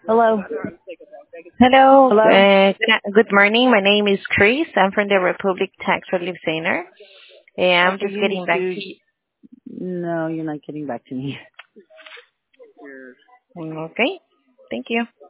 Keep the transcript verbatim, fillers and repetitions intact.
Hello. Hello. Hello. Uh, good good morning. My name is Chris. I'm from the Republic Tax Relief Center. Uh, I'm Okay, just you need getting back to. to you. No, you're not getting back to me. Mm, Okay. Thank you.